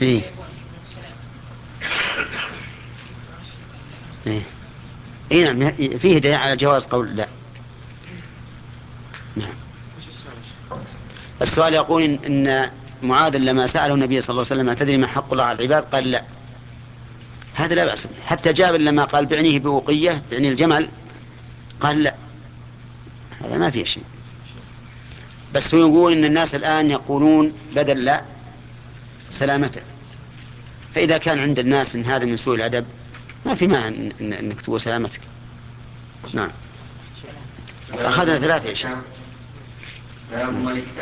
إيه؟ إيه؟ إيه نعم، فيه دليل على جواز قول لا. نعم. السؤال يقول إن معاذ لما سأله النبي صلى الله عليه وسلم أتدري ما حق الله على العباد قال لا. هذا لا بأس به. حتى جابر لما قال بعنيه بوقية بعني الجمل قال لا، هذا ما فيه شيء. بس هو يقول إن الناس الآن يقولون بدل لا سلامته، فإذا كان عند الناس إن هذا من سوء الأدب ما في مانع إنك تقول سلامتك. نعم. أخذنا 3 يا شيخ.